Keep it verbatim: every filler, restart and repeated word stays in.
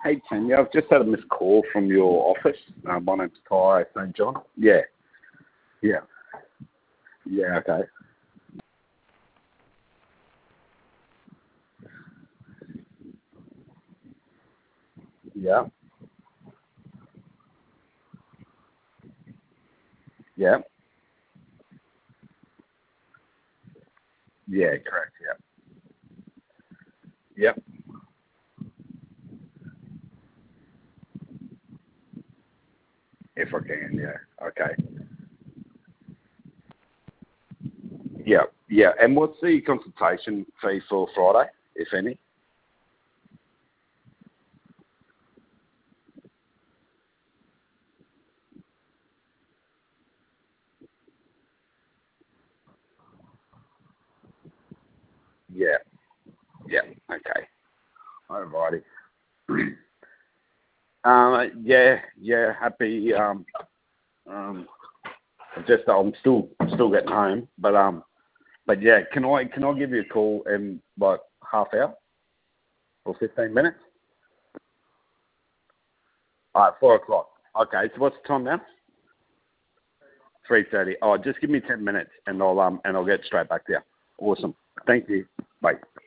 Hey, Tanya, I've just had a missed call from your office. Uh, my name's Ty Saint John. Yeah, yeah, yeah, okay. Yeah, yeah, yeah, correct, yeah. Yep, if I can, yeah, okay. Yeah, yeah, and what's the consultation fee for Friday, if any? Yeah, yeah, okay. Alrighty. Um, yeah, yeah, happy, um, um, just, I'm still, still getting home, but, um, but yeah, can I, can I give you a call in, like, half hour or fifteen minutes? All right, four o'clock. Okay, so what's the time now? Three thirty. Oh, just give me ten minutes, and I'll um and I'll get straight back to you. Awesome. Thank you. Bye.